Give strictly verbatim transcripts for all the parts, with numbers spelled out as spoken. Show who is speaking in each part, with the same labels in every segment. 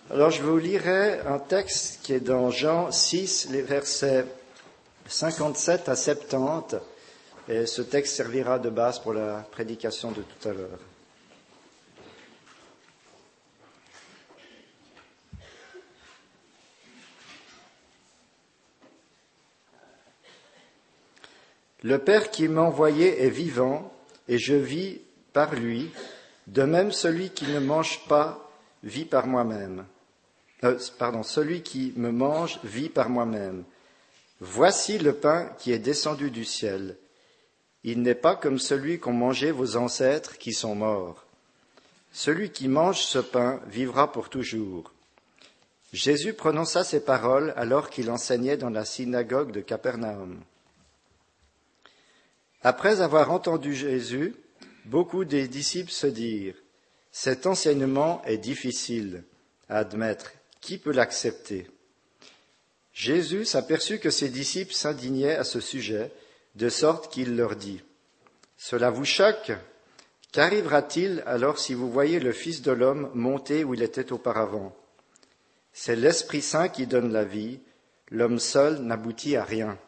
Speaker 1: Alors, je vous lirai un texte qui est dans Jean six, les versets cinquante-sept à soixante-dix, et ce texte servira de base pour la prédication de tout à l'heure. Le Père qui m'a envoyé est vivant, et je vis par lui, de même celui qui ne mange pas vit par moi-même. Euh, pardon, celui qui me mange vit par moi-même. Voici le pain qui est descendu du ciel. Il n'est pas comme celui qu'ont mangé vos ancêtres qui sont morts. Celui qui mange ce pain vivra pour toujours. Jésus prononça ces paroles alors qu'il enseignait dans la synagogue de Capernaum. Après avoir entendu Jésus, beaucoup des disciples se dirent « Cet enseignement est difficile à admettre. Qui peut l'accepter ?» Jésus s'aperçut que ses disciples s'indignaient à ce sujet, de sorte qu'il leur dit « Cela vous choque ? Qu'arrivera-t-il alors si vous voyez le Fils de l'homme monter où il était auparavant ? C'est l'Esprit Saint qui donne la vie, l'homme seul n'aboutit à rien.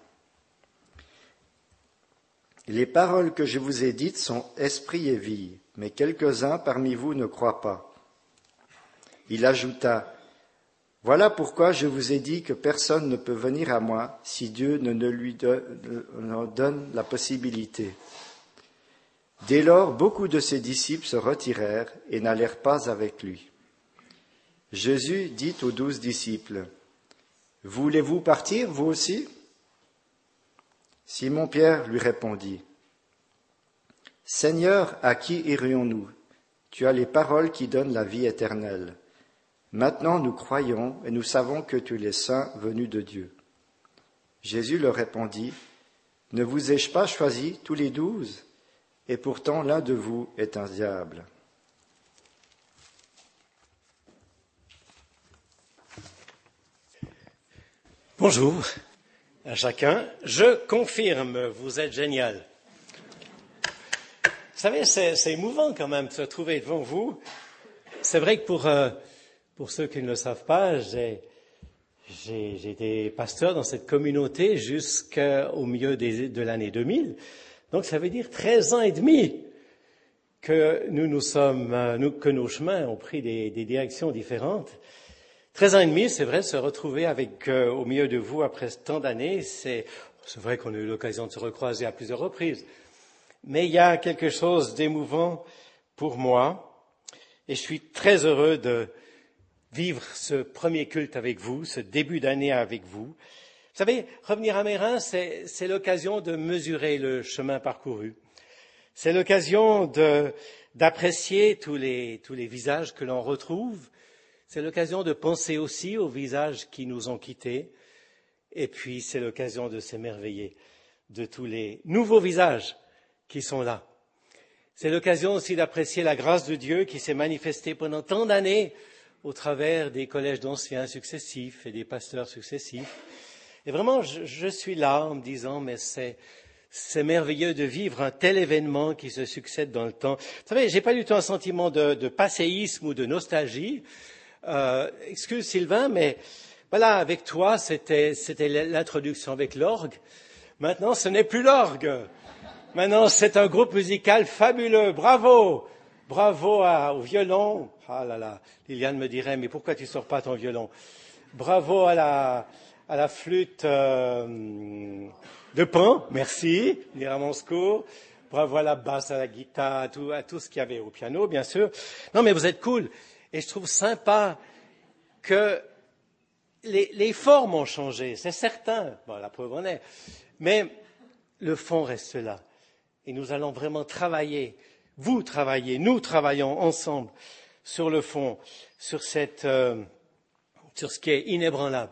Speaker 1: Les paroles que je vous ai dites sont esprit et vie, mais quelques-uns parmi vous ne croient pas. » Il ajouta « Voilà pourquoi je vous ai dit que personne ne peut venir à moi si Dieu ne, ne lui donne, ne donne la possibilité. » Dès lors, beaucoup de ses disciples se retirèrent et n'allèrent pas avec lui. Jésus dit aux douze disciples, « Voulez-vous partir, vous aussi ?» Simon-Pierre lui répondit, « Seigneur, à qui irions-nous ? Tu as les paroles qui donnent la vie éternelle. Maintenant nous croyons et nous savons que tu es le Saint venu de Dieu. » Jésus leur répondit, « Ne vous ai-je pas choisi tous les douze ? Et pourtant l'un de vous est un diable. »
Speaker 2: Bonjour à chacun. Je confirme, vous êtes génial. Vous savez, c'est, c'est émouvant quand même de se trouver devant vous. C'est vrai que pour, euh, pour ceux qui ne le savent pas, j'ai, j'ai, j'ai été pasteur dans cette communauté jusqu'au milieu des, de l'année deux mille. Donc ça veut dire treize ans et demi que nous nous sommes, nous, que nos chemins ont pris des, des directions différentes. treize ans et demi, c'est vrai, se retrouver avec, euh, au milieu de vous après tant d'années, c'est, c'est vrai qu'on a eu l'occasion de se recroiser à plusieurs reprises. Mais il y a quelque chose d'émouvant pour moi, et je suis très heureux de vivre ce premier culte avec vous, ce début d'année avec vous. Vous savez, revenir à Meyrin, c'est, c'est l'occasion de mesurer le chemin parcouru. C'est l'occasion de, d'apprécier tous les, tous les visages que l'on retrouve. C'est l'occasion de penser aussi aux visages qui nous ont quittés. Et puis, c'est l'occasion de s'émerveiller de tous les nouveaux visages qui sont là. C'est l'occasion aussi d'apprécier la grâce de Dieu qui s'est manifestée pendant tant d'années au travers des collèges d'anciens successifs et des pasteurs successifs. Et vraiment, je, je suis là en me disant, mais c'est, c'est merveilleux de vivre un tel événement qui se succède dans le temps. Vous savez, j'ai pas du tout un sentiment de, de passéisme ou de nostalgie. Euh, excuse Sylvain, mais voilà, avec toi, c'était, c'était l'introduction avec l'orgue. Maintenant, ce n'est plus l'orgue. Maintenant, c'est un groupe musical fabuleux. Bravo! Bravo à, au violon. Ah là là, Liliane me dirait, mais pourquoi tu sors pas ton violon? Bravo à la, à la flûte euh, de Pan, merci, venir à mon secours. Bravo à la basse, à la guitare, à tout, à tout ce qu'il y avait au piano, bien sûr. Non, mais vous êtes cool. Et je trouve sympa que les, les formes ont changé, c'est certain. Bon, la preuve en est. Mais le fond reste là. Et nous allons vraiment travailler, vous travaillez, nous travaillons ensemble sur le fond, sur cette, euh, sur ce qui est inébranlable.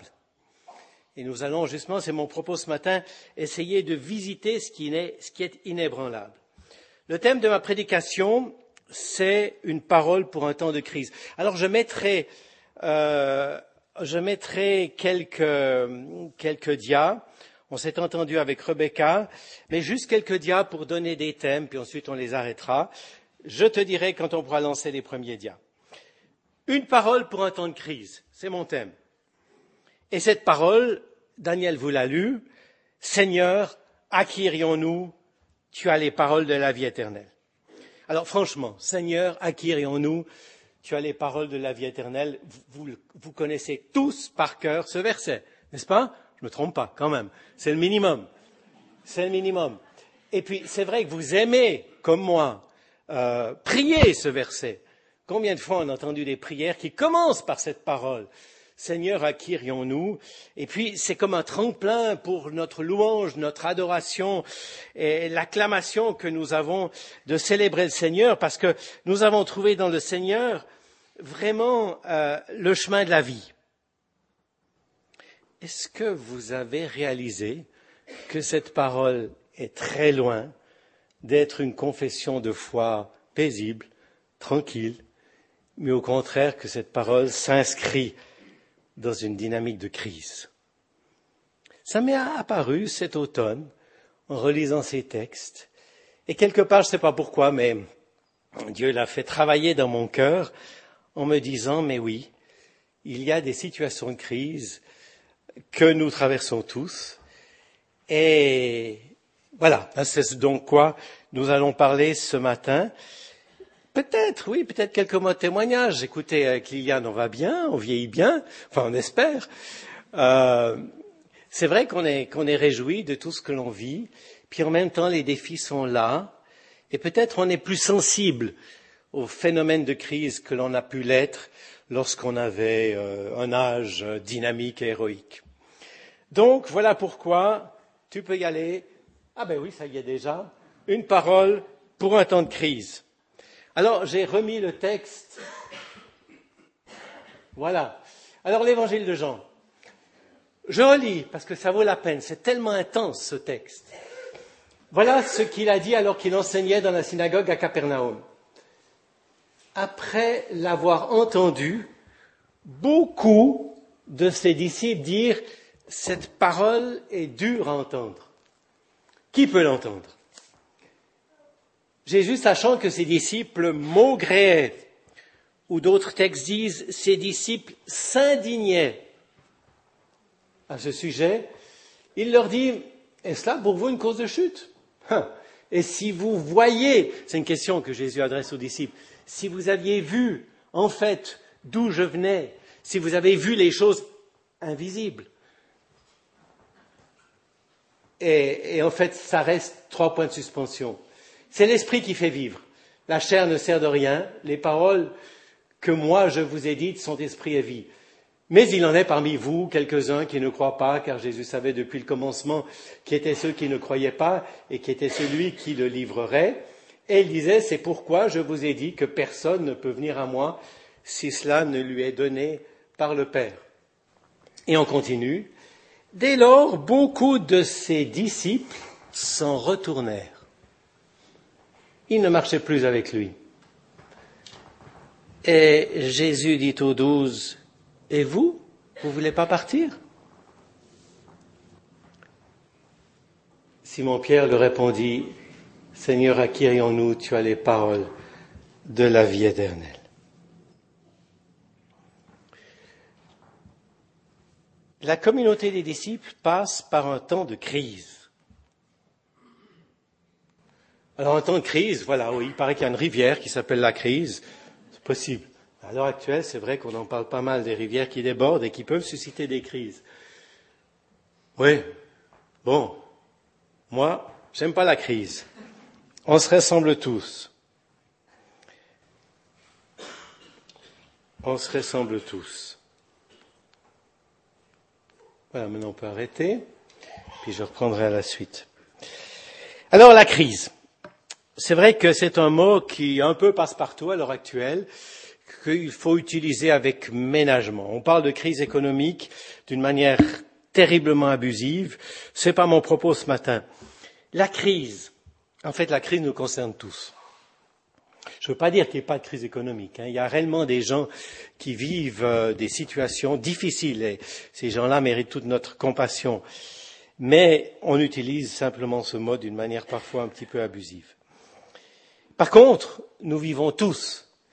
Speaker 2: Et nous allons justement, c'est mon propos ce matin, essayer de visiter ce qui est, ce qui est inébranlable. Le thème de ma prédication, c'est une parole pour un temps de crise. Alors je mettrai, euh, je mettrai quelques, quelques dias. On s'est entendu avec Rebecca, mais juste quelques dias pour donner des thèmes, puis ensuite on les arrêtera. Je te dirai quand on pourra lancer les premiers dias. Une parole pour un temps de crise, c'est mon thème. Et cette parole, Daniel vous l'a lu, Seigneur, à qui irions-nous? Tu as les paroles de la vie éternelle. Alors franchement, Seigneur, à qui irions-nous? Tu as les paroles de la vie éternelle. Vous, vous connaissez tous par cœur ce verset, n'est-ce pas? Je ne me trompe pas, quand même. C'est le minimum. C'est le minimum. Et puis, c'est vrai que vous aimez, comme moi, euh, prier ce verset. Combien de fois on a entendu des prières qui commencent par cette parole? Seigneur, à qui irions-nous? Et puis, c'est comme un tremplin pour notre louange, notre adoration et l'acclamation que nous avons de célébrer le Seigneur, parce que nous avons trouvé dans le Seigneur vraiment euh, le chemin de la vie. Est-ce que vous avez réalisé que cette parole est très loin d'être une confession de foi paisible, tranquille, mais au contraire que cette parole s'inscrit dans une dynamique de crise? Ça m'est apparu cet automne en relisant ces textes, et quelque part, je ne sais pas pourquoi, mais Dieu l'a fait travailler dans mon cœur en me disant, mais oui, il y a des situations de crise que nous traversons tous, et voilà, c'est donc quoi nous allons parler ce matin. Peut-être, oui, peut-être quelques mots de témoignage. Écoutez, avec Liliane, on va bien, on vieillit bien, enfin on espère. Euh, c'est vrai qu'on est, qu'on est réjoui de tout ce que l'on vit, puis en même temps les défis sont là, et peut-être on est plus sensible aux phénomènes de crise que l'on a pu l'être lorsqu'on avait euh, un âge dynamique et héroïque. Donc voilà pourquoi tu peux y aller. Ah ben oui, ça y est déjà. Une parole pour un temps de crise. Alors j'ai remis le texte. Voilà. Alors l'évangile de Jean. Je relis parce que ça vaut la peine. C'est tellement intense ce texte. Voilà ce qu'il a dit alors qu'il enseignait dans la synagogue à Capernaum. Après l'avoir entendu, beaucoup de ses disciples dire « Cette parole est dure à entendre ». Qui peut l'entendre? Jésus, sachant que ses disciples maugréaient, ou d'autres textes disent « Ses disciples s'indignaient » à ce sujet, il leur dit « Est-ce là pour vous une cause de chute ?» Et si vous voyez, c'est une question que Jésus adresse aux disciples, si vous aviez vu, en fait, d'où je venais, si vous avez vu les choses invisibles, et, et en fait, ça reste trois points de suspension. C'est l'esprit qui fait vivre. La chair ne sert de rien. Les paroles que moi je vous ai dites sont esprit et vie. Mais il en est parmi vous quelques-uns qui ne croient pas, car Jésus savait depuis le commencement qui étaient ceux qui ne croyaient pas et qui était celui qui le livrerait. Et il disait, c'est pourquoi je vous ai dit que personne ne peut venir à moi si cela ne lui est donné par le Père. Et on continue. Dès lors, beaucoup de ses disciples s'en retournèrent. Ils ne marchaient plus avec lui. Et Jésus dit aux douze, « Et vous, vous ne voulez pas partir ?» Simon-Pierre leur répondit, « Seigneur, à qui irions-nous? Tu as les paroles de la vie éternelle. » La communauté des disciples passe par un temps de crise. Alors, un temps de crise, voilà, oui, il paraît qu'il y a une rivière qui s'appelle la crise. C'est possible. À l'heure actuelle, c'est vrai qu'on en parle pas mal des rivières qui débordent et qui peuvent susciter des crises. Oui, bon, moi, j'aime pas la crise. On se ressemble tous. On se ressemble tous. Voilà, maintenant on peut arrêter, puis je reprendrai à la suite. Alors, la crise. C'est vrai que c'est un mot qui un peu passe partout à l'heure actuelle, qu'il faut utiliser avec ménagement. On parle de crise économique d'une manière terriblement abusive. Ce n'est pas mon propos ce matin. La crise, en fait, la crise nous concerne tous. Je ne veux pas dire qu'il n'y ait pas de crise économique. Hein. Il y a réellement des gens qui vivent euh, des situations difficiles et ces gens-là méritent toute notre compassion. Mais on utilise simplement ce mot d'une manière parfois un petit peu abusive. Par contre, nous vivons tous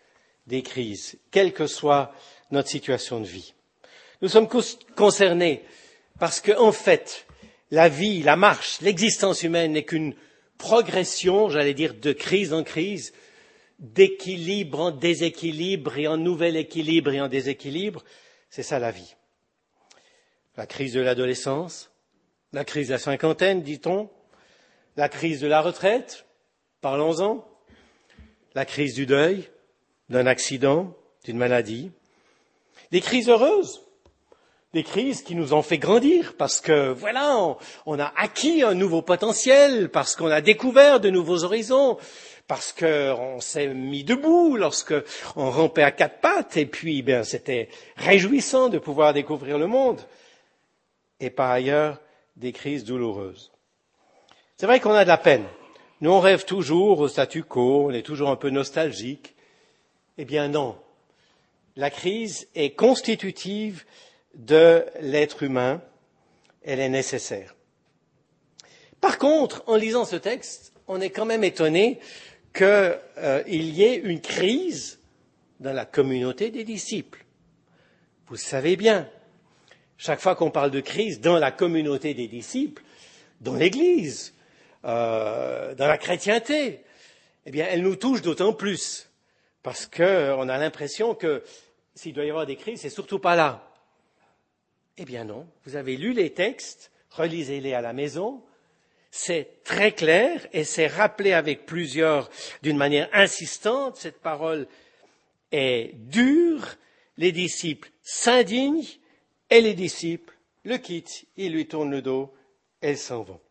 Speaker 2: des crises, quelle que soit notre situation de vie. Nous sommes concernés parce que, en fait, la vie, la marche, l'existence humaine n'est qu'une progression, j'allais dire, de crise en crise, d'équilibre en déséquilibre et en nouvel équilibre et en déséquilibre. C'est ça la vie. La crise de l'adolescence, la crise de la cinquantaine, dit-on, la crise de la retraite, parlons-en, la crise du deuil, d'un accident, d'une maladie, des crises heureuses, des crises qui nous ont fait grandir parce que, voilà, on, on a acquis un nouveau potentiel, parce qu'on a découvert de nouveaux horizons, parce qu'on s'est mis debout lorsque on rampait à quatre pattes, et puis, bien, c'était réjouissant de pouvoir découvrir le monde. Et par ailleurs, des crises douloureuses. C'est vrai qu'on a de la peine. Nous, on rêve toujours au statu quo, on est toujours un peu nostalgique. Eh bien non, la crise est constitutive de l'être humain, elle est nécessaire. Par contre, en lisant ce texte, on est quand même étonné qu'il euh, y ait une crise dans la communauté des disciples. Vous savez bien, chaque fois qu'on parle de crise dans la communauté des disciples, dans l'Église, euh, dans la chrétienté, eh bien, elle nous touche d'autant plus. Parce qu'on a l'impression que s'il doit y avoir des crises, c'est surtout pas là. Eh bien non, vous avez lu les textes, relisez-les à la maison, c'est très clair et c'est rappelé avec plusieurs d'une manière insistante. Cette parole est dure, les disciples s'indignent et les disciples le quittent, ils lui tournent le dos et ils s'en vont.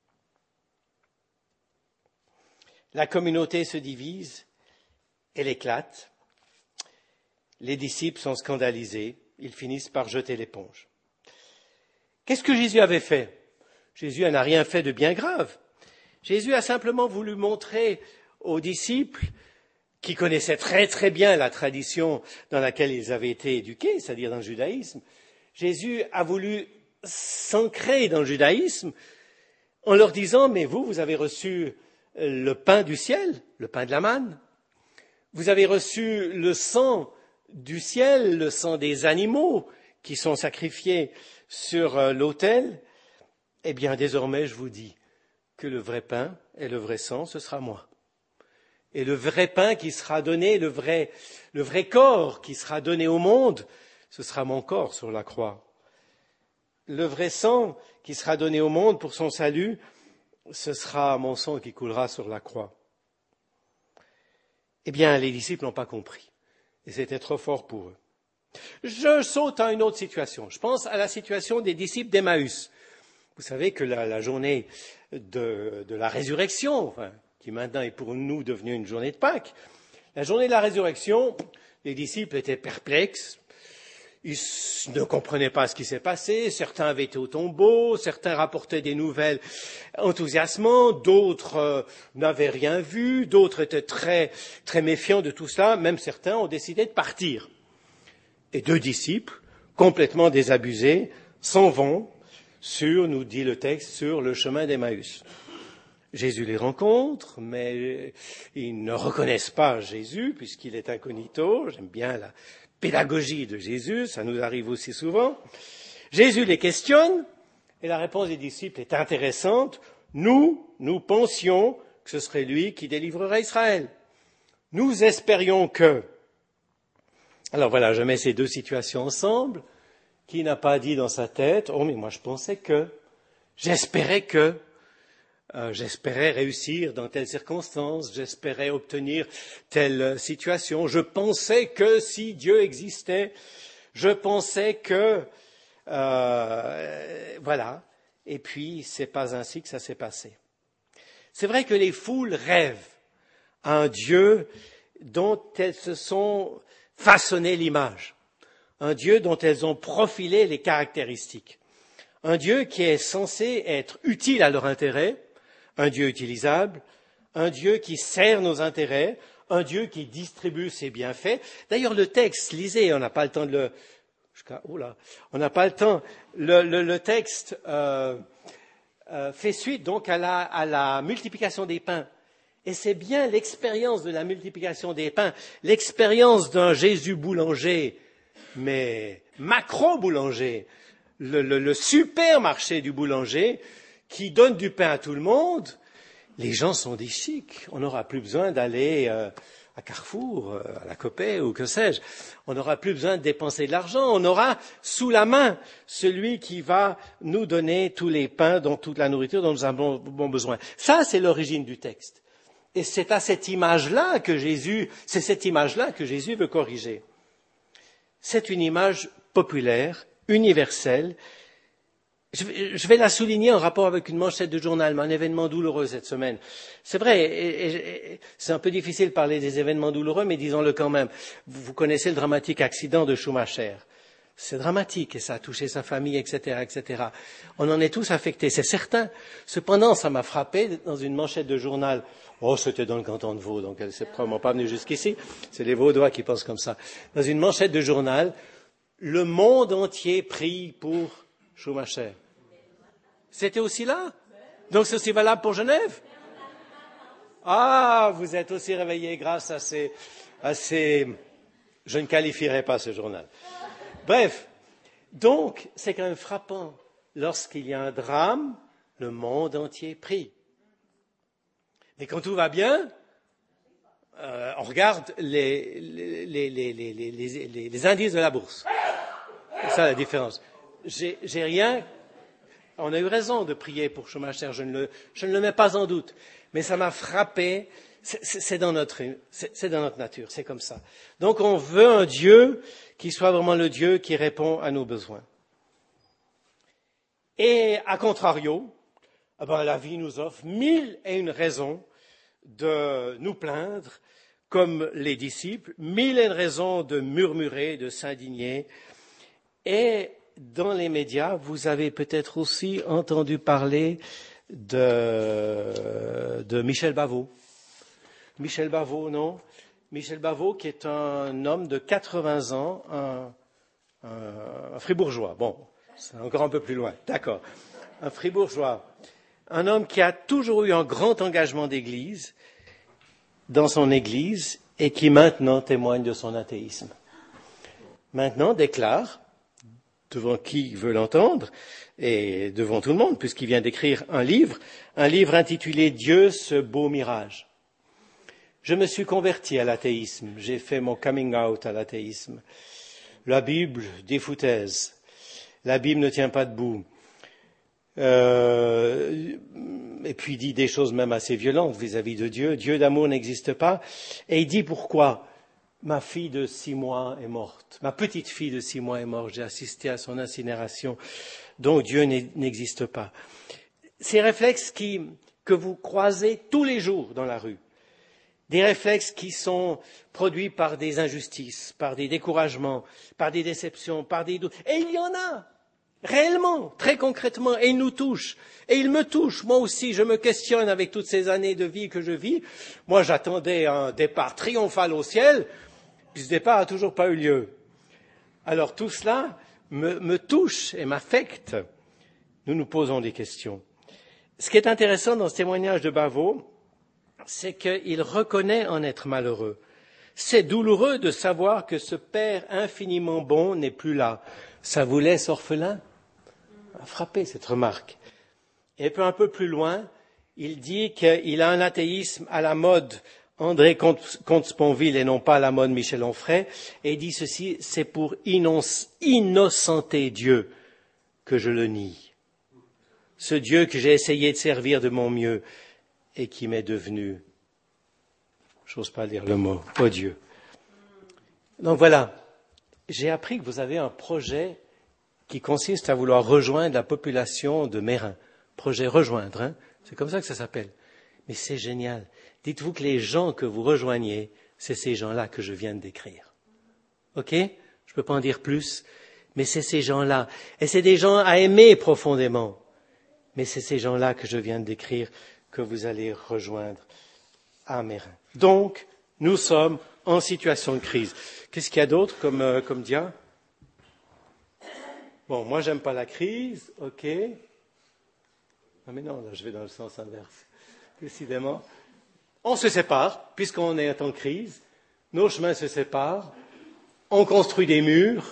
Speaker 2: La communauté se divise. Elle éclate. Les disciples sont scandalisés. Ils finissent par jeter l'éponge. Qu'est-ce que Jésus avait fait? Jésus n'a rien fait de bien grave. Jésus a simplement voulu montrer aux disciples, qui connaissaient très très bien la tradition dans laquelle ils avaient été éduqués, c'est-à-dire dans le judaïsme, Jésus a voulu s'ancrer dans le judaïsme en leur disant, mais vous, vous avez reçu le pain du ciel, le pain de la manne. Vous avez reçu le sang du ciel, le sang des animaux qui sont sacrifiés sur l'autel. Eh bien, désormais, je vous dis que le vrai pain et le vrai sang, ce sera moi. Et le vrai pain qui sera donné, le vrai, le vrai corps qui sera donné au monde, ce sera mon corps sur la croix. Le vrai sang qui sera donné au monde pour son salut, ce sera mon sang qui coulera sur la croix. Eh bien, les disciples n'ont pas compris. Et c'était trop fort pour eux. Je saute à une autre situation. Je pense à la situation des disciples d'Emmaüs. Vous savez que la, la journée de, de la résurrection, enfin, qui maintenant est pour nous devenue une journée de Pâques, la journée de la résurrection, les disciples étaient perplexes. Ils ne comprenaient pas ce qui s'est passé. Certains avaient été au tombeau, certains rapportaient des nouvelles enthousiasmantes, d'autres euh, n'avaient rien vu, d'autres étaient très, très méfiants de tout cela. Même certains ont décidé de partir. Et deux disciples, complètement désabusés, s'en vont sur, nous dit le texte, sur le chemin d'Emmaüs. Jésus les rencontre, mais ils ne reconnaissent pas Jésus puisqu'il est incognito. J'aime bien la pédagogie de Jésus, ça nous arrive aussi souvent. Jésus les questionne et la réponse des disciples est intéressante. Nous, nous pensions que ce serait lui qui délivrerait Israël. Nous espérions que... Alors voilà, je mets ces deux situations ensemble. Qui n'a pas dit dans sa tête, oh mais moi je pensais que, j'espérais que, euh, j'espérais réussir dans telle circonstance, j'espérais obtenir telle situation, je pensais que si Dieu existait, je pensais que, euh, voilà. Et puis c'est pas ainsi que ça s'est passé. C'est vrai que les foules rêvent à un Dieu dont elles se sont façonné l'image. Un Dieu dont elles ont profilé les caractéristiques. Un Dieu qui est censé être utile à leur intérêt, un Dieu utilisable, un Dieu qui sert nos intérêts, un Dieu qui distribue ses bienfaits. D'ailleurs, le texte, lisez, on n'a pas le temps de le... Oh là, on n'a pas le temps. Le, le, le texte euh, euh, fait suite donc à la, à la multiplication des pains. Et c'est bien l'expérience de la multiplication des pains, l'expérience d'un Jésus boulanger, mais macro-boulanger, le, le, le supermarché du boulanger qui donne du pain à tout le monde. Les gens sont des chics. On n'aura plus besoin d'aller euh, à Carrefour, euh, à la Copé ou que sais-je. On n'aura plus besoin de dépenser de l'argent. On aura sous la main celui qui va nous donner tous les pains, dont toute la nourriture dont nous avons besoin. Ça, c'est l'origine du texte. Et c'est à cette image-là que Jésus, c'est cette image-là que Jésus veut corriger. C'est une image populaire, universelle. Je vais la souligner en rapport avec une manchette de journal, mais un événement douloureux cette semaine. C'est vrai, et, et, c'est un peu difficile de parler des événements douloureux, mais disons-le quand même. Vous, vous connaissez le dramatique accident de Schumacher. C'est dramatique et ça a touché sa famille, et cetera, et cetera. On en est tous affectés, c'est certain. Cependant, ça m'a frappé dans une manchette de journal. Oh, c'était dans le canton de Vaud, donc elle s'est probablement pas venue jusqu'ici. C'est les Vaudois qui pensent comme ça. Dans une manchette de journal, le monde entier prie pour Schumacher. C'était aussi là? Donc c'est aussi valable pour Genève? Ah, vous êtes aussi réveillés grâce à ces, à ces... Je ne qualifierai pas ce journal. Bref, donc c'est quand même frappant. Lorsqu'il y a un drame, le monde entier prie. Mais quand tout va bien, euh, on regarde les, les, les, les, les, les, les indices de la bourse. C'est ça la différence. J'ai, j'ai rien... On a eu raison de prier pour Schumacher, je ne le, je ne le mets pas en doute. Mais ça m'a frappé, c'est, c'est, dans notre, c'est, c'est dans notre nature, c'est comme ça. Donc on veut un Dieu qui soit vraiment le Dieu qui répond à nos besoins. Et à contrario, eh ben, la vie nous offre mille et une raisons de nous plaindre, comme les disciples, mille et une raisons de murmurer, de s'indigner. Et dans les médias, vous avez peut-être aussi entendu parler de, de Michel Bavot. Michel Bavot, non? Michel Bavot, qui est un homme de quatre-vingts ans, un, un, un fribourgeois. Bon, c'est encore un peu plus loin. D'accord. Un fribourgeois. Un homme qui a toujours eu un grand engagement d'église, dans son église, et qui maintenant témoigne de son athéisme. Maintenant déclare, devant qui veut l'entendre, et devant tout le monde, puisqu'il vient d'écrire un livre, un livre intitulé « Dieu, ce beau mirage ». Je me suis converti à l'athéisme, j'ai fait mon coming out à l'athéisme. La Bible, des foutaises. La Bible ne tient pas debout. Euh, et puis il dit des choses même assez violentes vis-à-vis de Dieu. Dieu d'amour n'existe pas. Et il dit pourquoi? Ma fille de six mois est morte. Ma petite fille de six mois est morte. J'ai assisté à son incinération. Donc Dieu n'existe pas. Ces réflexes qui, que vous croisez tous les jours dans la rue, des réflexes qui sont produits par des injustices, par des découragements, par des déceptions, par des doutes. Et il y en a, réellement, très concrètement, et ils nous touchent. Et ils me touchent. Moi aussi, je me questionne avec toutes ces années de vie que je vis. Moi, j'attendais un départ triomphal au ciel. Puis ce départ n'a toujours pas eu lieu. Alors tout cela me, me touche et m'affecte. Nous nous posons des questions. Ce qui est intéressant dans ce témoignage de Bavot, c'est qu'il reconnaît en être malheureux. C'est douloureux de savoir que ce Père infiniment bon n'est plus là. Ça vous laisse orphelin? A frappé cette remarque. Et puis un peu plus loin, il dit qu'il a un athéisme à la mode André Comte-Sponville et non pas à la mode Michel Onfray, et il dit ceci, c'est pour innocenter Dieu que je le nie. Ce Dieu que j'ai essayé de servir de mon mieux et qui m'est devenu, j'ose pas dire le mot, odieux. Donc voilà, j'ai appris que vous avez un projet qui consiste à vouloir rejoindre la population de Meyrin. Projet rejoindre, hein, c'est comme ça que ça s'appelle. Mais c'est génial. Dites-vous que les gens que vous rejoignez, c'est ces gens-là que je viens de décrire. OK? Je ne peux pas en dire plus, mais c'est ces gens-là. Et c'est des gens à aimer profondément. Mais c'est ces gens-là que je viens de décrire que vous allez rejoindre à Meyrin. Donc, nous sommes en situation de crise. Qu'est-ce qu'il y a d'autre comme, euh, comme dia? Bon, moi, j'aime pas la crise. OK. Ah, mais non, là, je vais dans le sens inverse. Décidément. on se sépare, puisqu'on est en crise, nos chemins se séparent, on construit des murs,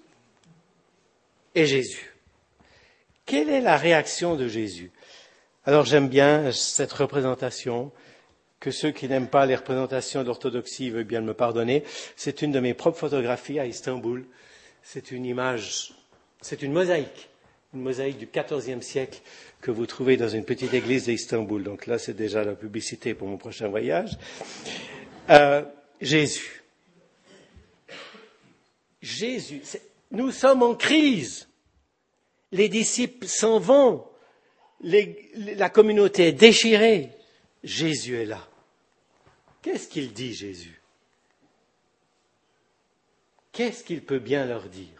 Speaker 2: et Jésus. Quelle est la réaction de Jésus? Alors j'aime bien cette représentation, que ceux qui n'aiment pas les représentations de l'orthodoxie veulent bien me pardonner. C'est une de mes propres photographies à Istanbul. C'est une image, c'est une mosaïque, une mosaïque du quatorzième siècle que vous trouvez dans une petite église d'Istanbul. Donc là, c'est déjà la publicité pour mon prochain voyage. Euh, Jésus. Jésus. Nous sommes en crise. Les disciples s'en vont. Les, la communauté est déchirée. Jésus est là. Qu'est-ce qu'il dit, Jésus? Qu'est-ce qu'il peut bien leur dire?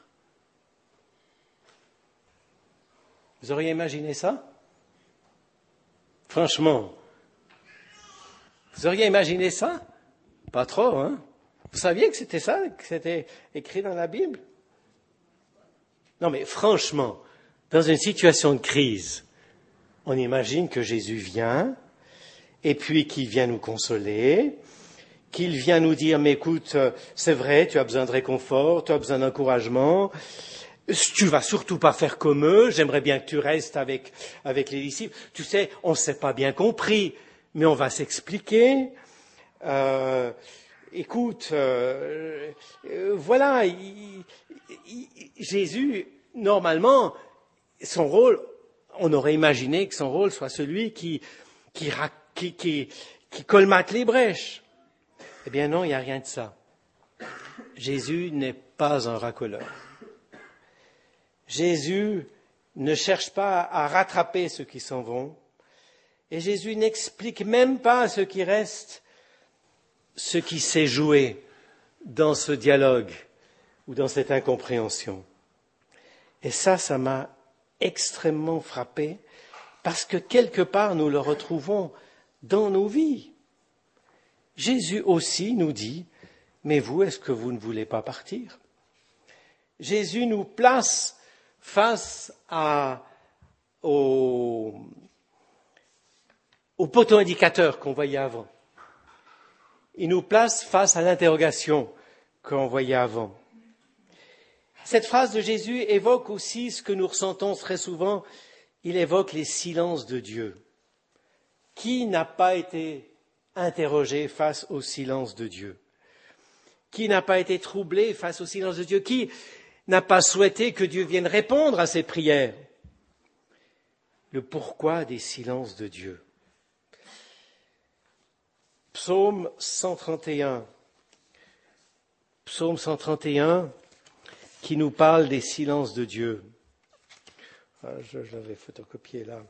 Speaker 2: Vous auriez imaginé ça? Franchement, vous auriez imaginé ça? Pas trop, hein? Vous saviez que c'était ça, que c'était écrit dans la Bible? Non, mais franchement, dans une situation de crise, on imagine que Jésus vient, et puis qu'il vient nous consoler, qu'il vient nous dire, mais écoute, c'est vrai, tu as besoin de réconfort, tu as besoin d'encouragement, tu vas surtout pas faire comme eux, j'aimerais bien que tu restes avec, avec les disciples. Tu sais, on ne s'est pas bien compris, mais on va s'expliquer. Euh, écoute, euh, euh, voilà, il, il, Jésus, normalement, son rôle, on aurait imaginé que son rôle soit celui qui, qui, qui, qui, qui colmate les brèches. Eh bien non, il n'y a rien de ça. Jésus n'est pas un racoleur. Jésus ne cherche pas à rattraper ceux qui s'en vont. Et Jésus n'explique même pas à ceux qui restent ce qui s'est joué dans ce dialogue ou dans cette incompréhension. Et ça, ça m'a extrêmement frappé parce que quelque part nous le retrouvons dans nos vies. Jésus aussi nous dit, mais vous, est-ce que vous ne voulez pas partir? Jésus nous place face à, au, au poteau indicateur qu'on voyait avant. Il nous place face à l'interrogation qu'on voyait avant. Cette phrase de Jésus évoque aussi ce que nous ressentons très souvent. Il évoque les silences de Dieu. Qui n'a pas été interrogé face au silence de Dieu? Qui n'a pas été troublé face au silence de Dieu? Qui n'a pas souhaité que Dieu vienne répondre à ses prières? Le pourquoi des silences de Dieu. Psaume cent trente et un. Psaume cent trente et un qui nous parle des silences de Dieu. Ah, je, je l'avais photocopié là.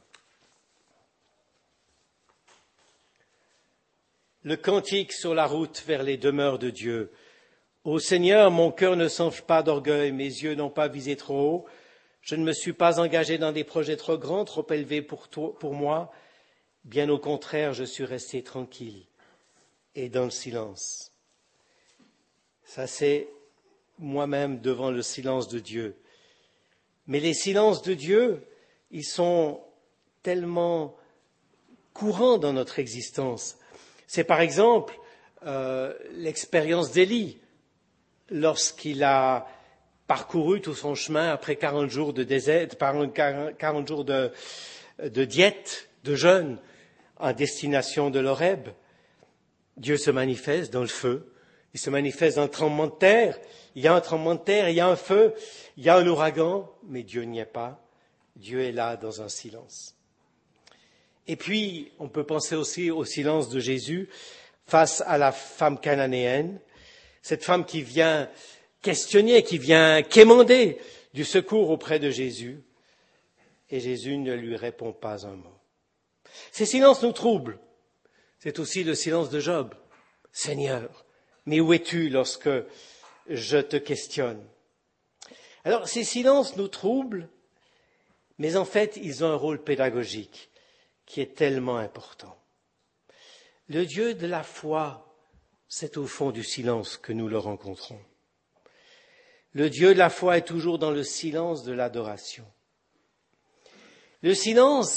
Speaker 2: Le cantique sur la route vers les demeures de Dieu. Ô Seigneur, mon cœur ne s'enfle pas d'orgueil, mes yeux n'ont pas visé trop haut. Je ne me suis pas engagé dans des projets trop grands, trop élevés pour, toi, pour moi. Bien au contraire, je suis resté tranquille et dans le silence. Ça, c'est moi-même devant le silence de Dieu. Mais les silences de Dieu, ils sont tellement courants dans notre existence. C'est par exemple euh, l'expérience d'Élie, lorsqu'il a parcouru tout son chemin après quarante jours de désert, quarante jours de, de diète, de jeûne, en destination de l'Horeb. Dieu se manifeste dans le feu, il se manifeste dans le tremblement de terre, il y a un tremblement de terre, il y a un feu, il y a un ouragan, mais Dieu n'y est pas, Dieu est là dans un silence. Et puis, on peut penser aussi au silence de Jésus face à la femme cananéenne, cette femme qui vient questionner, qui vient quémander du secours auprès de Jésus, et Jésus ne lui répond pas un mot. Ces silences nous troublent. C'est aussi le silence de Job. Seigneur, mais où es-tu lorsque je te questionne? Alors, ces silences nous troublent, mais en fait, ils ont un rôle pédagogique qui est tellement important. Le Dieu de la foi, c'est au fond du silence que nous le rencontrons. Le Dieu de la foi est toujours dans le silence de l'adoration. Le silence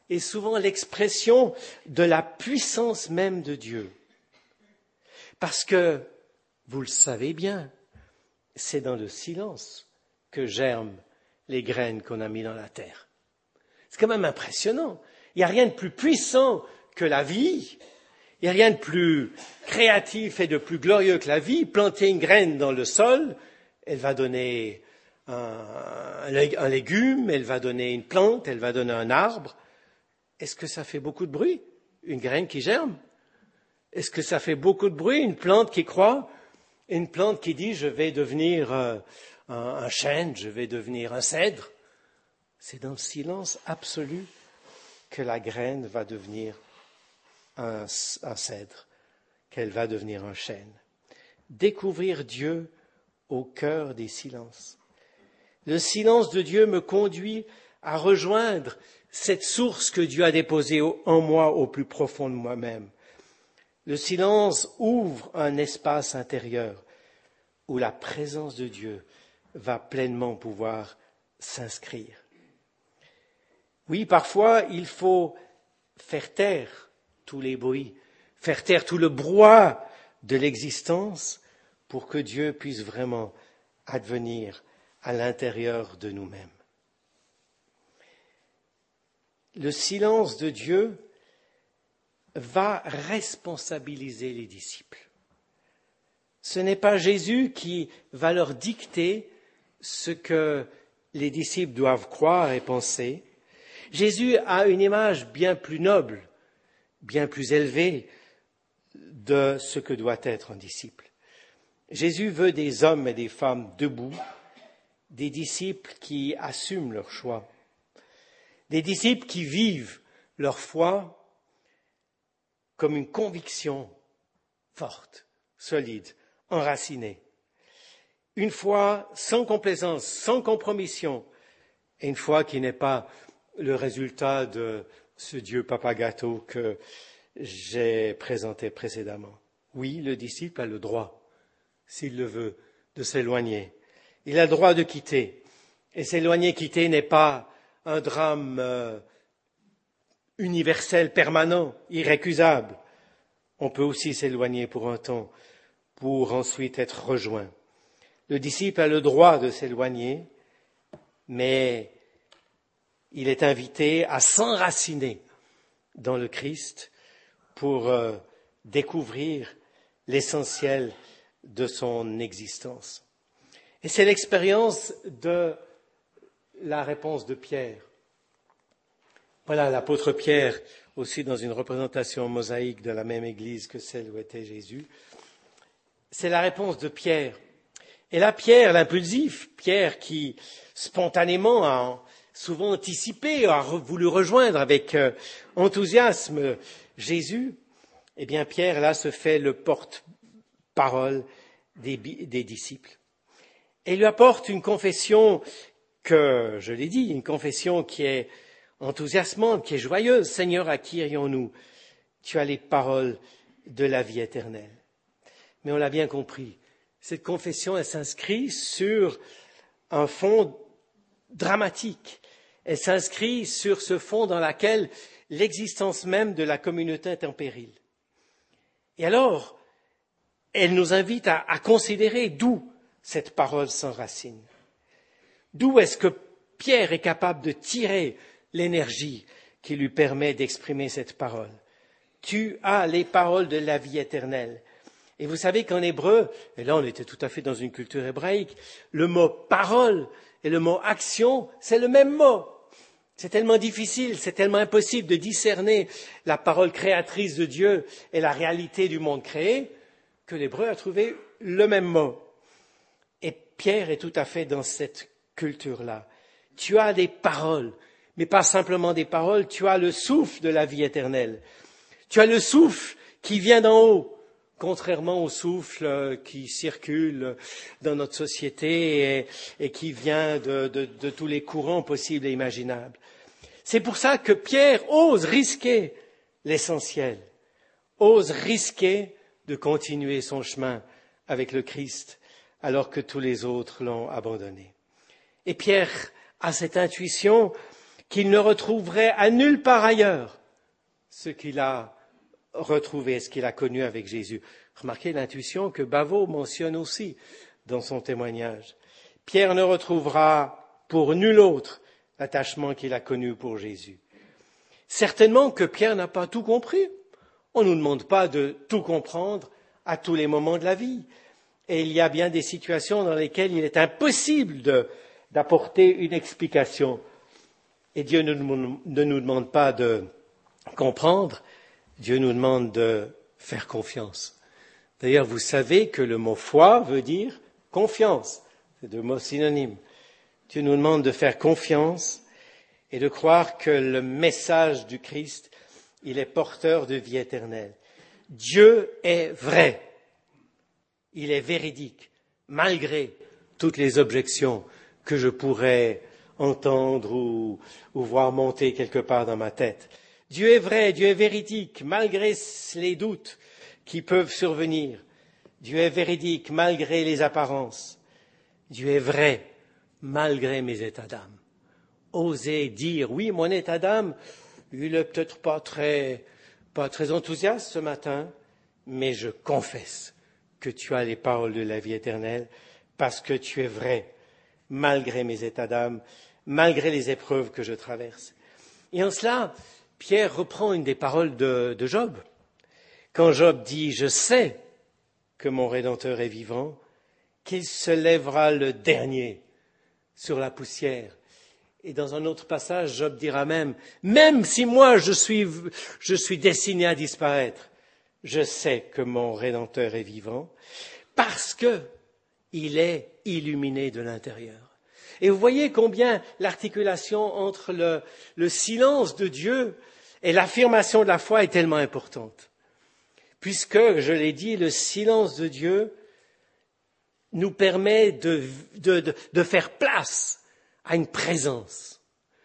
Speaker 2: est souvent l'expression de la puissance même de Dieu. Parce que, vous le savez bien, c'est dans le silence que germent les graines qu'on a mis dans la terre. C'est quand même impressionnant. Il n'y a rien de plus puissant que la vie. Il n'y a rien de plus créatif et de plus glorieux que la vie. Planter une graine dans le sol, elle va donner un, un légume, elle va donner une plante, elle va donner un arbre. Est-ce que ça fait beaucoup de bruit, une graine qui germe? Est-ce que ça fait beaucoup de bruit, une plante qui croît? Une plante qui dit « je vais devenir euh, un, un chêne, je vais devenir un cèdre ». C'est dans le silence absolu que la graine va devenir un, un cèdre, qu'elle va devenir un chêne. Découvrir Dieu au cœur des silences. Le silence de Dieu me conduit à rejoindre cette source que Dieu a déposée en moi au plus profond de moi-même. Le silence ouvre un espace intérieur où la présence de Dieu va pleinement pouvoir s'inscrire. Oui, parfois, il faut faire taire tous les bruits, faire taire tout le brouhaha de l'existence pour que Dieu puisse vraiment advenir à l'intérieur de nous-mêmes. Le silence de Dieu va responsabiliser les disciples. Ce n'est pas Jésus qui va leur dicter ce que les disciples doivent croire et penser. Jésus a une image bien plus noble, bien plus élevée de ce que doit être un disciple. Jésus veut des hommes et des femmes debout, des disciples qui assument leur choix, des disciples qui vivent leur foi comme une conviction forte, solide, enracinée. Une foi sans complaisance, sans compromission, et une foi qui n'est pas le résultat de ce Dieu papa gâteau que j'ai présenté précédemment. Oui, le disciple a le droit, s'il le veut, de s'éloigner. Il a le droit de quitter. Et s'éloigner, quitter n'est pas un drame euh, universel, permanent, irrécusable. On peut aussi s'éloigner pour un temps, pour ensuite être rejoint. Le disciple a le droit de s'éloigner, mais il est invité à s'enraciner dans le Christ pour euh, découvrir l'essentiel de son existence. Et c'est l'expérience de la réponse de Pierre. Voilà l'apôtre Pierre, aussi dans une représentation mosaïque de la même église que celle où était Jésus. C'est la réponse de Pierre. Et là, Pierre, l'impulsif, Pierre qui spontanément a souvent anticipé, a voulu rejoindre avec euh, enthousiasme Jésus, eh bien Pierre, là, se fait le porte-parole des, des disciples. Et il lui apporte une confession que, je l'ai dit, une confession qui est enthousiasmante, qui est joyeuse. Seigneur, à qui irions-nous? Tu as les paroles de la vie éternelle. Mais on l'a bien compris, cette confession, elle s'inscrit sur un fond dramatique. Elle s'inscrit sur ce fond dans lequel l'existence même de la communauté est en péril. Et alors, elle nous invite à, à considérer d'où cette parole s'enracine. D'où est-ce que Pierre est capable de tirer l'énergie qui lui permet d'exprimer cette parole? Tu as les paroles de la vie éternelle. Et vous savez qu'en hébreu, et là on était tout à fait dans une culture hébraïque, le mot parole et le mot action, c'est le même mot. C'est tellement difficile, c'est tellement impossible de discerner la parole créatrice de Dieu et la réalité du monde créé que l'hébreu a trouvé le même mot. Et Pierre est tout à fait dans cette culture-là. Tu as des paroles, mais pas simplement des paroles, tu as le souffle de la vie éternelle. Tu as le souffle qui vient d'en haut, contrairement au souffle qui circule dans notre société et, et qui vient de, de, de tous les courants possibles et imaginables. C'est pour ça que Pierre ose risquer l'essentiel, ose risquer de continuer son chemin avec le Christ, alors que tous les autres l'ont abandonné. Et Pierre a cette intuition qu'il ne retrouverait à nulle part ailleurs ce qu'il a retrouvé, ce qu'il a connu avec Jésus. Remarquez l'intuition que Bavo mentionne aussi dans son témoignage. Pierre ne retrouvera pour nul autre l'attachement qu'il a connu pour Jésus. Certainement que Pierre n'a pas tout compris. On ne nous demande pas de tout comprendre à tous les moments de la vie. Et il y a bien des situations dans lesquelles il est impossible de, d'apporter une explication. Et Dieu ne nous, ne nous demande pas de comprendre, Dieu nous demande de faire confiance. D'ailleurs, vous savez que le mot foi veut dire confiance. C'est deux mots synonymes. Dieu nous demande de faire confiance et de croire que le message du Christ, il est porteur de vie éternelle. Dieu est vrai. Il est véridique, malgré toutes les objections que je pourrais entendre ou, ou voir monter quelque part dans ma tête. Dieu est vrai, Dieu est véridique, malgré les doutes qui peuvent survenir. Dieu est véridique, malgré les apparences. Dieu est vrai, malgré mes états d'âme. Oser dire, oui, mon état d'âme, il est peut-être pas très, pas très enthousiaste ce matin, mais je confesse que tu as les paroles de la vie éternelle, parce que tu es vrai, malgré mes états d'âme, malgré les épreuves que je traverse. Et en cela, Pierre reprend une des paroles de, de Job. Quand Job dit « Je sais que mon Rédempteur est vivant, qu'il se lèvera le dernier sur la poussière. » Et dans un autre passage, Job dira même « Même si moi je suis, je suis destiné à disparaître, je sais que mon Rédempteur est vivant, parce que il est illuminé de l'intérieur. » Et vous voyez combien l'articulation entre le, le silence de Dieu et l'affirmation de la foi est tellement importante. Puisque, je l'ai dit, le silence de Dieu nous permet de, de, de, de faire place à une présence.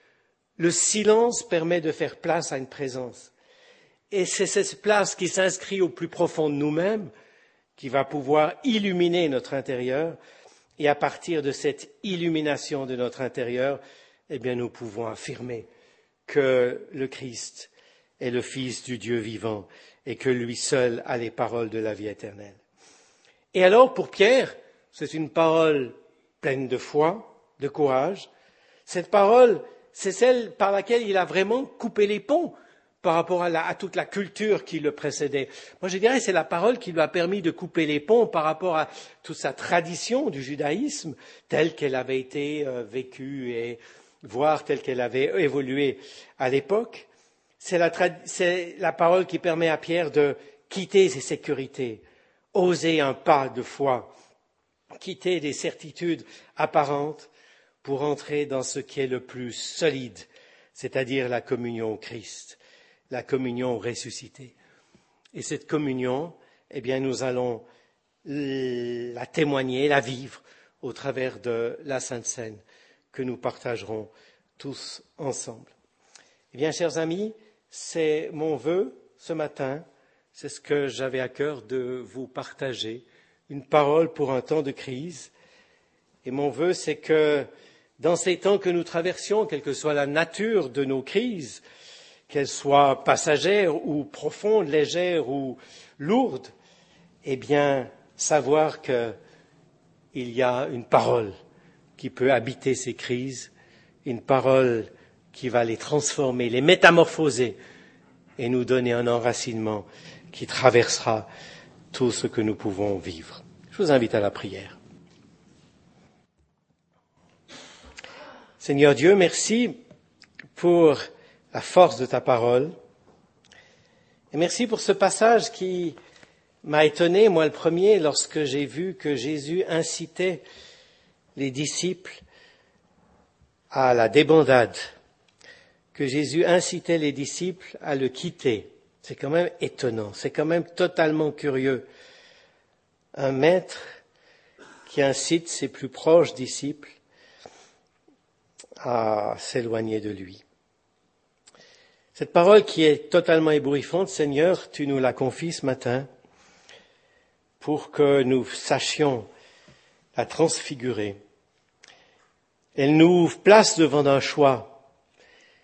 Speaker 2: Le silence permet de faire place à une présence. Et c'est cette place qui s'inscrit au plus profond de nous-mêmes, qui va pouvoir illuminer notre intérieur. Et à partir de cette illumination de notre intérieur, eh bien, nous pouvons affirmer que le Christ est le Fils du Dieu vivant et que lui seul a les paroles de la vie éternelle. Et alors, pour Pierre, c'est une parole pleine de foi, de courage. Cette parole, c'est celle par laquelle il a vraiment coupé les ponts par rapport à, la, à toute la culture qui le précédait. Moi, je dirais que c'est la parole qui lui a permis de couper les ponts par rapport à toute sa tradition du judaïsme, telle qu'elle avait été euh, vécue et voire telle qu'elle avait évolué à l'époque. C'est la, trad- c'est la parole qui permet à Pierre de quitter ses sécurités, oser un pas de foi, quitter des certitudes apparentes pour entrer dans ce qui est le plus solide, c'est-à-dire la communion au Christ, la communion ressuscitée. Et cette communion, eh bien, nous allons la témoigner, la vivre au travers de la Sainte Seine que nous partagerons tous ensemble. Eh bien, chers amis, c'est mon vœu ce matin, c'est ce que j'avais à cœur de vous partager, une parole pour un temps de crise. Et mon vœu, c'est que dans ces temps que nous traversions, quelle que soit la nature de nos crises, qu'elles soient passagères ou profondes, légères ou lourdes, eh bien, savoir qu'il y a une parole qui peut habiter ces crises, une parole qui va les transformer, les métamorphoser et nous donner un enracinement qui traversera tout ce que nous pouvons vivre. Je vous invite à la prière. Seigneur Dieu, merci pour la force de ta parole. Et merci pour ce passage qui m'a étonné, moi le premier, lorsque j'ai vu que Jésus incitait les disciples à la débandade, que Jésus incitait les disciples à le quitter. C'est quand même étonnant, c'est quand même totalement curieux. Un maître qui incite ses plus proches disciples à s'éloigner de lui. Cette parole qui est totalement ébouriffante, Seigneur, tu nous la confies ce matin pour que nous sachions la transfigurer. Elle nous place devant un choix.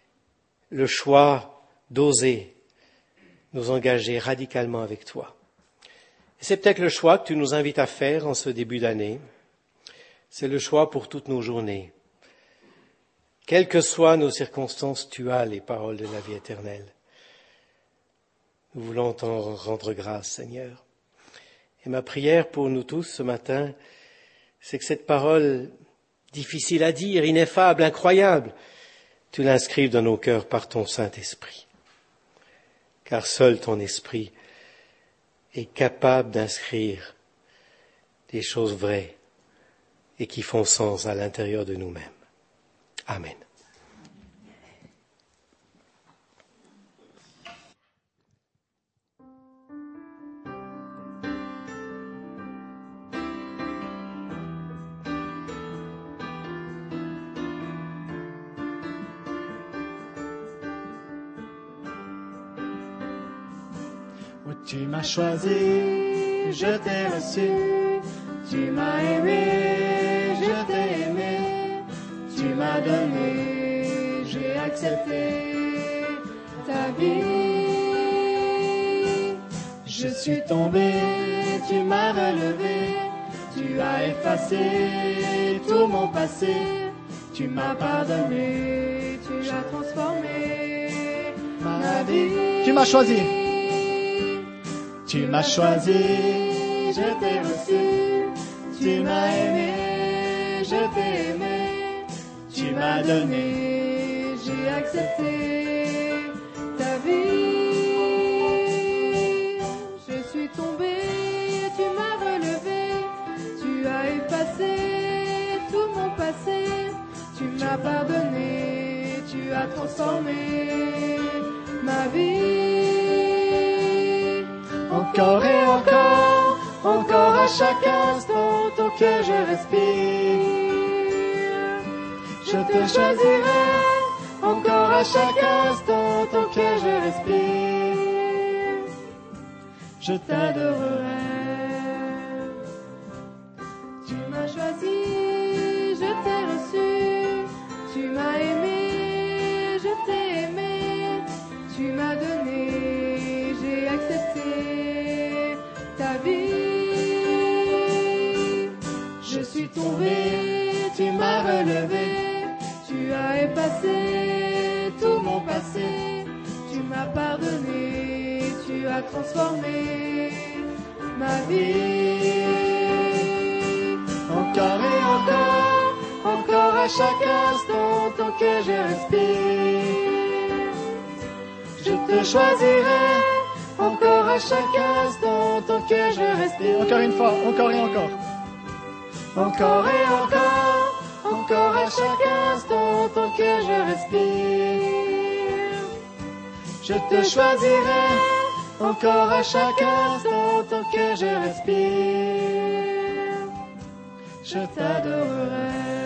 Speaker 2: le choix d'oser nous engager radicalement avec toi. Et c'est peut-être le choix que tu nous invites à faire en ce début d'année. C'est le choix pour toutes nos journées. Quelles que soient nos circonstances, tu as les paroles de la vie éternelle. Nous voulons t'en rendre grâce, Seigneur. Et ma prière pour nous tous ce matin, c'est que cette parole difficile à dire, ineffable, incroyable, tu l'inscrives dans nos cœurs par ton Saint-Esprit. Car seul ton Esprit est capable d'inscrire des choses vraies et qui font sens à l'intérieur de nous-mêmes. Amen.
Speaker 3: Tu m'as choisi, je t'ai reçu, tu m'as aimé, je t'ai aimé, tu m'as donné, j'ai accepté ta vie. Je suis tombé, tu m'as relevé, tu as effacé tout mon passé, tu m'as pardonné, tu as transformé ma vie. Tu m'as choisi. Tu m'as choisi, je t'ai reçu, tu m'as aimé, je t'ai aimé, tu m'as donné, j'ai accepté ta vie. Je suis tombé, tu m'as relevé, tu as effacé tout mon passé, tu m'as pardonné, tu as transformé ma vie. Encore et encore, encore à chaque instant, tant que je respire, je te choisirai. Encore à chaque instant, tant que je respire, je t'adorerai. Tu m'as choisi, je t'ai reçu, tu m'as aimé, je t'ai aimé, tu m'as donné, j'ai accepté ta vie. Je suis tombé, tu m'as relevé, tu as effacé tout mon passé, tu m'as pardonné, tu as transformé ma vie. Encore et encore, encore à chaque instant, tant que je respire, je te choisirai. Encore à chaque instant, tant que je respire. Encore une fois, encore et encore. Encore et encore, encore à chaque instant, tant que je respire. Je te choisirai. Encore à chaque instant, tant que je respire. Je t'adorerai.